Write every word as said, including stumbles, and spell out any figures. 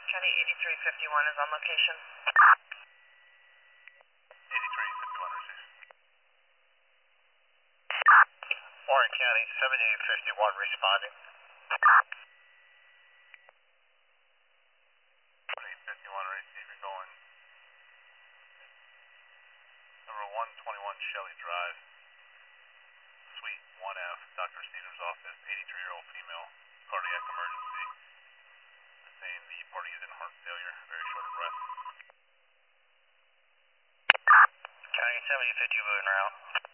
County eighty-three fifty-one is on location. eighty-three fifty-one receives. Warren County seventy-eight fifty-one responding. seventy-eight fifty-one receive, you're going number one twenty-one Shelley Drive, Suite one F, Doctor Stevens' office, eighty-three-year-old female, cardiac emergency. Saying the party is in heart failure, very short of breath. County seventy fifty moving route.